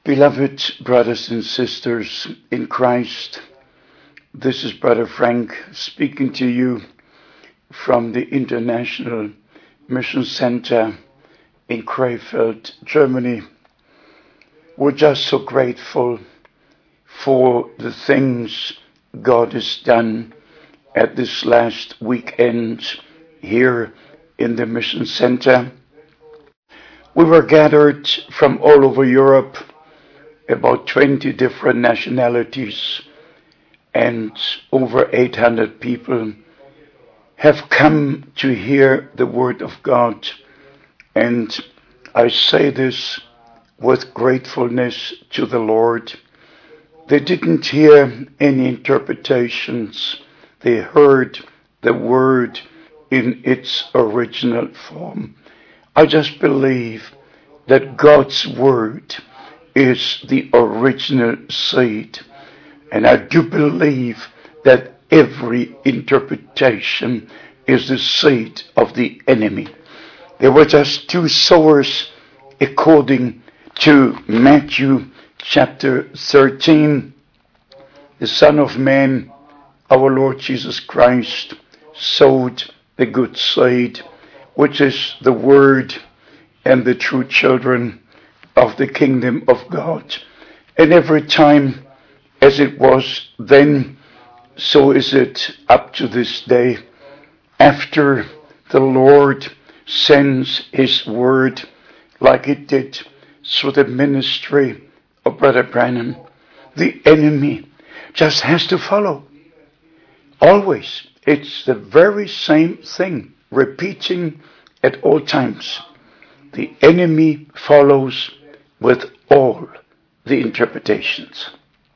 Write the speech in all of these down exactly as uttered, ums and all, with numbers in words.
Beloved brothers and sisters in Christ, this is Brother Frank speaking to you from the International Mission Center in Krefeld, Germany. We're just so grateful for the things God has done at this last weekend here in the Mission Center. We were gathered from all over Europe, about twenty different nationalities, and over eight hundred people have come to hear the Word of God. And I say this with gratefulness to the Lord. They didn't hear any interpretations. They heard the Word in its original form. I just believe that God's Word is the original seed. And I do believe that every interpretation is the seed of the enemy. There were just two sowers according to Matthew chapter thirteen. The Son of Man, our Lord Jesus Christ, sowed the good seed, which is the Word and the true children of the kingdom of God. And every time, as it was then, so is it up to this day. After the Lord sends His Word, like it did through the ministry of Brother Branham, the enemy just has to follow. Always. It's the very same thing, repeating at all times. The enemy follows with all the interpretations.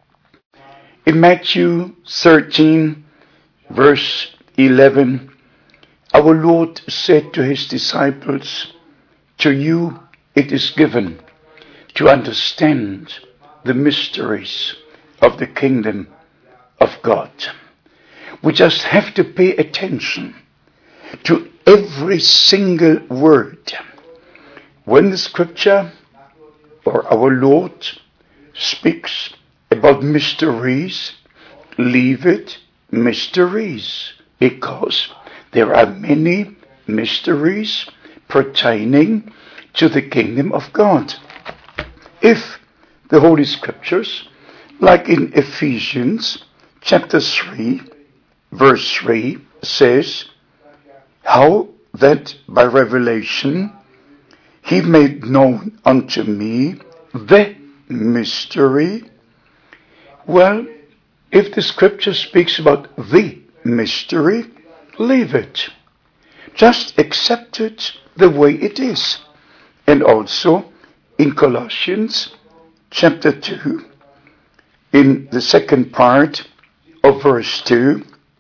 In Matthew thirteen, verse eleven, our Lord said to His disciples, "To you it is given to understand the mysteries of the kingdom of God." We just have to pay attention to every single word. When the scripture or our Lord speaks about mysteries, leave it mysteries, because there are many mysteries pertaining to the kingdom of God. If the Holy Scriptures, like in Ephesians chapter three, verse three, says, "How that by revelation He made known unto me the mystery." Well, if the scripture speaks about the mystery, leave it. Just accept it the way it is. And also in Colossians chapter two, in the second part of verse two,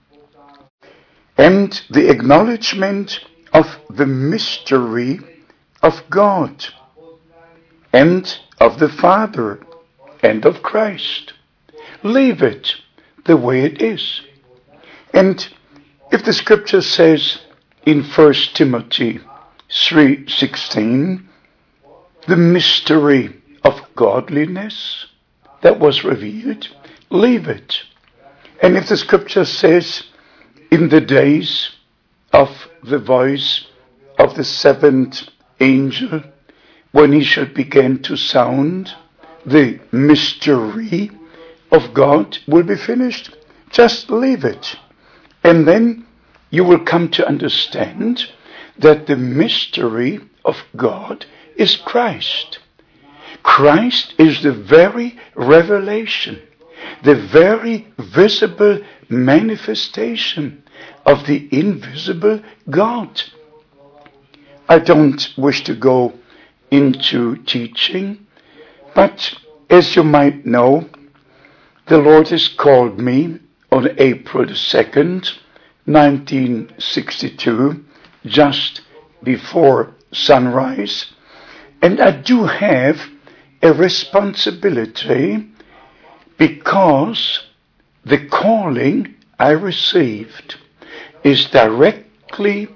and the acknowledgement of the mystery of God and of the Father and of Christ. Leave it the way it is. And if the scripture says in First Timothy three sixteen, the mystery of godliness that was revealed, leave it. And if the scripture says in the days of the voice of the seventh angel, when he shall begin to sound, the mystery of God will be finished, just leave it. And then you will come to understand that the mystery of God is Christ. Christ is the very revelation, the very visible manifestation of the invisible God. I don't wish to go into teaching, but as you might know, the Lord has called me on April the second, nineteen sixty-two, just before sunrise, and I do have a responsibility because the calling I received is directly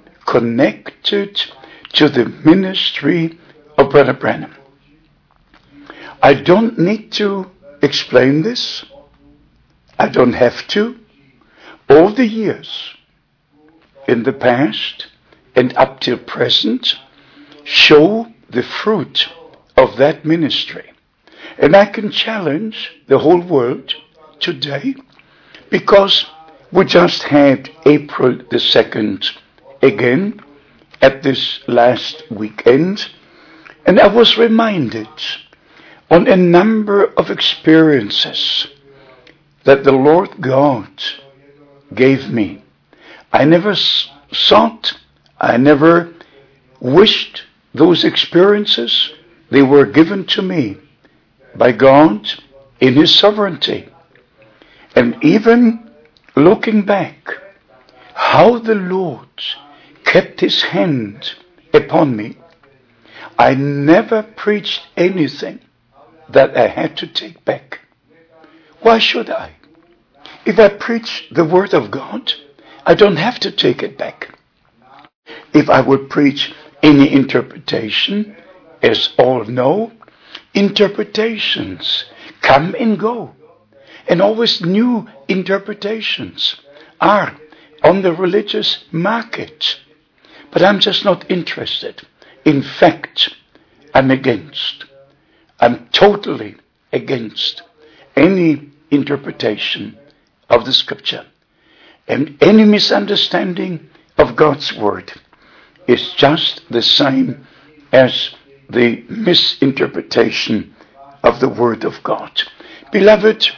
connected to the ministry of Brother Branham. I don't need to explain this. I don't have to. All the years in the past and up till present show the fruit of that ministry. And I can challenge the whole world today, because we just had April the second again at this last weekend, and I was reminded on a number of experiences that the Lord God gave me. I never sought, I never wished those experiences. They were given to me by God in His sovereignty. And even looking back, how the Lord kept His hand upon me. I never preached anything that I had to take back. Why should I? If I preach the Word of God, I don't have to take it back. If I would preach any interpretation, as all know, interpretations come and go. And always new interpretations are on the religious market. But I'm just not interested. In fact, I'm against. I'm totally against any interpretation of the Scripture. And any misunderstanding of God's Word is just the same as the misinterpretation of the Word of God. Beloved,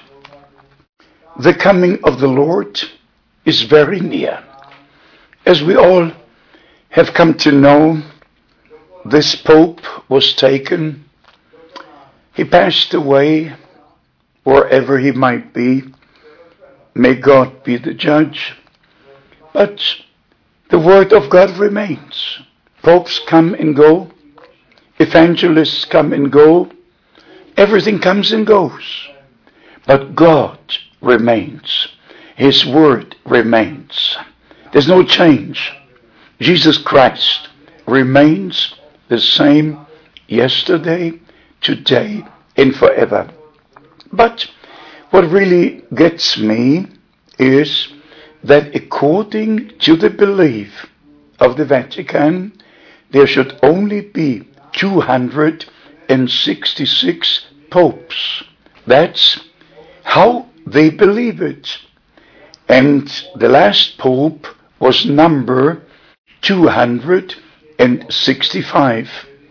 the coming of the Lord is very near. As we all have come to know, this Pope was taken. He passed away wherever he might be. May God be the judge. But the Word of God remains. Popes come and go. Evangelists come and go. Everything comes and goes. But God remains. His Word remains. There's no change. Jesus Christ remains the same yesterday, today, and forever. But what really gets me is that according to the belief of the Vatican, there should only be two hundred sixty-six popes. That's how they believe it. And the last pope was number two hundred sixty-five.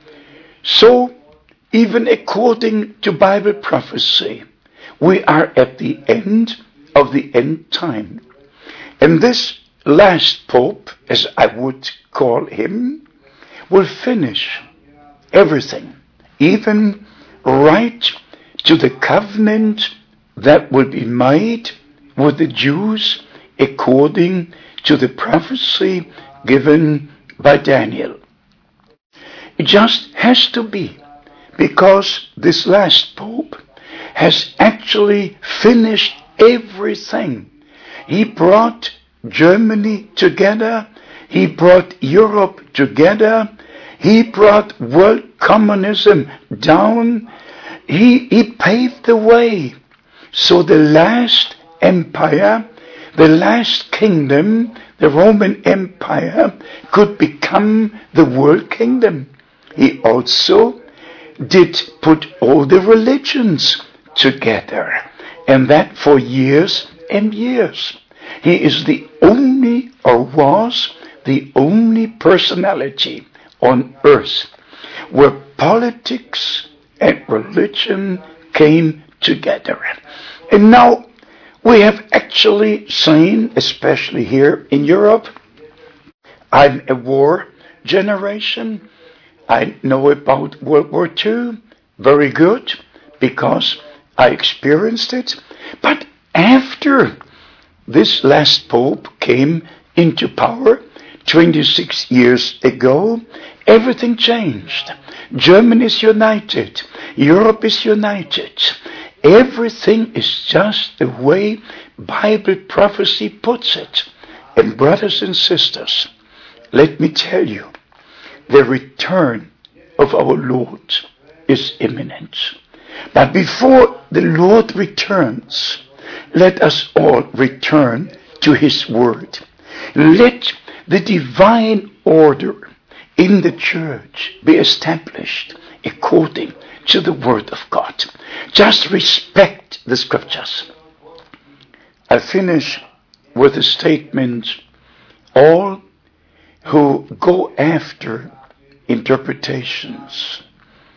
So, even according to Bible prophecy, we are at the end of the end time. And this last pope, as I would call him, will finish everything, even right to the covenant that will be made with the Jews according to the prophecy given by Daniel. It just has to be, because this last pope has actually finished everything. He brought Germany together. He brought Europe together. He brought world communism down. He, he paved the way. So the last empire, the last kingdom, the Roman Empire, could become the world kingdom. He also did put all the religions together, and that for years and years. He is the only, or was the only personality on earth where politics and religion came together. And now we have actually seen, especially here in Europe, I'm a war generation. I know about World War Two very good because I experienced it. But after this last pope came into power twenty-six years ago, everything changed. Germany is united. Europe is united. Everything is just the way Bible prophecy puts it. And brothers and sisters, let me tell you, the return of our Lord is imminent. But before the Lord returns, let us all return to his word. Let the divine order in the church be established according to the word of God. Just respect the scriptures. I finish with a statement. All who go after interpretations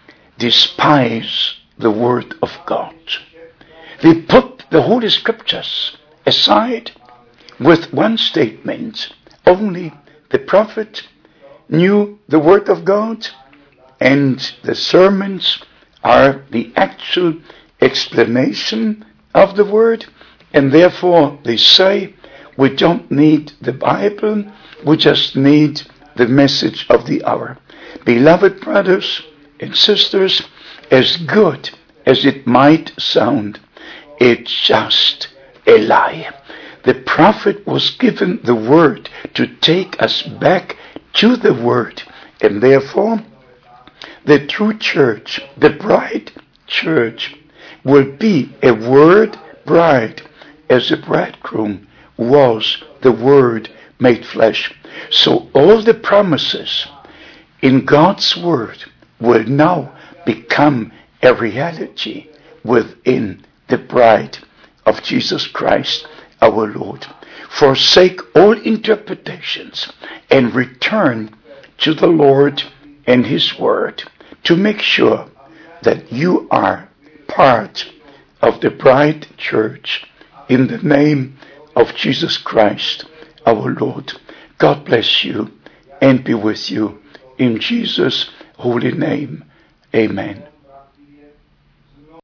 despise the word of God. They put the Holy Scriptures aside with one statement. Only the prophet knew the word of God, and the sermons are the actual explanation of the word, and therefore they say, we don't need the Bible, we just need the message of the hour. Beloved brothers and sisters, as good as it might sound, it's just a lie. The prophet was given the word to take us back to the word, and therefore the true church, the bride church, will be a word bride, as the bridegroom was the word made flesh. So all the promises in God's word will now become a reality within the bride of Jesus Christ our Lord. Forsake all interpretations and return to the Lord and his word to make sure that you are part of the bride church in the name of Jesus Christ our Lord. God bless you and be with you in Jesus' holy name. Amen.